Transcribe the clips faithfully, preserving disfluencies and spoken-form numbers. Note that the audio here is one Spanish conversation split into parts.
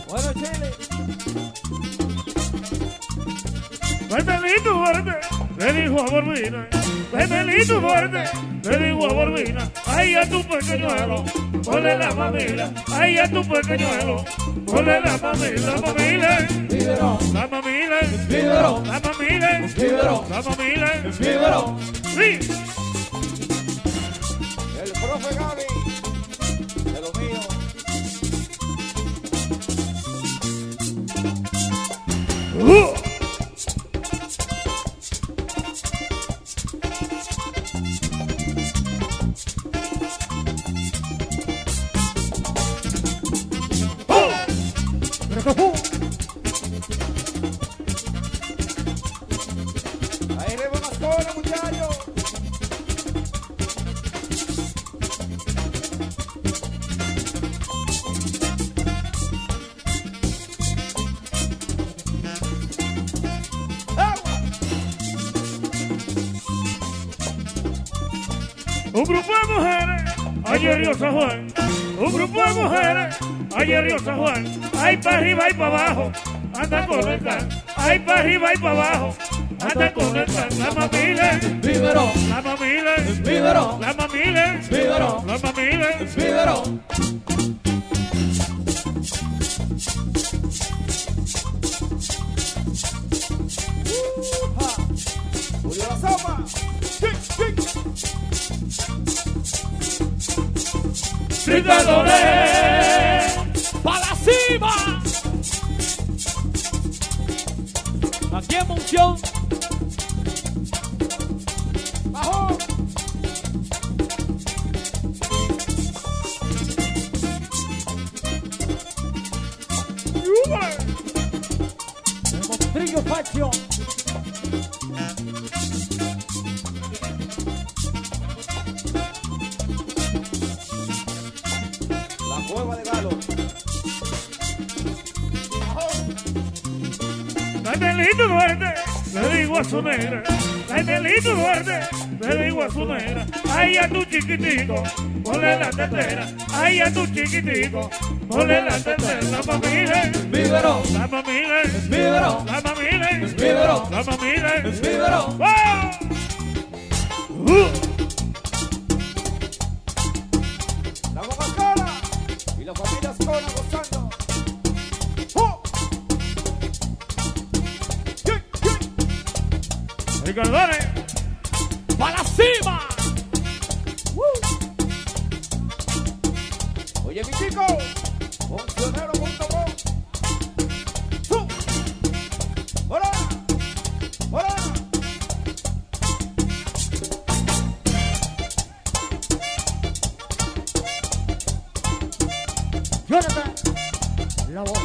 Bueno, Chile. Betelito verde, le dijo a Borbina. Betelito verde, le dijo a Borbina. Ay, a tu pequeñuelo, ponle la mamila. Ay, a tu pequeñuelo, ponle la mamila. La mamila, Biberón, la mamila, biberón, la mamila, biberón, la mamila. biberón. Sí. El profe Gaby, de lo mío. Uh. Ahí rebo más cola, muchachos. Un grupo de mujeres, ayer río San Juan. Un grupo de mujeres, ayer río San Juan. Ay, para arriba y para abajo, anda con el can. Ay, para arriba y para abajo, anda con el can. La mamila, Biberón, la mamila, biberón, la mamila, biberón, la mamila. biberón. Julio La Sopa. Gritadores, ¡Para la cima! Aquí en Monción. Bajo. Trillo Faction. La cueva de Galo. Danielito Duarte, le digo a su negra. Danielito Duarte, le digo a su negra. Ay, a tu chiquitico, ponle la tetera. Ay, a tu chiquitico, ponle la tetera. La mamila, Biberón, la mamila, biberón, la mamila, biberón, la mamila. biberón. ¡Oh! Uh. La Coca-Cola y la familia Ascona gozando. ¡Oh! ¡Yeah, yeah! Ricardones, ¡Para la cima! Oye, mi chico, funcionero punto com. ¡Tú! ¡Hola! ¡Hola! Jonathan, la voz.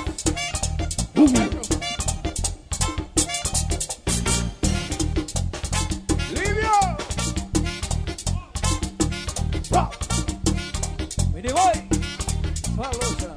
¡Livio! ¡Ah! ¡Mini boy! ¡Saludos!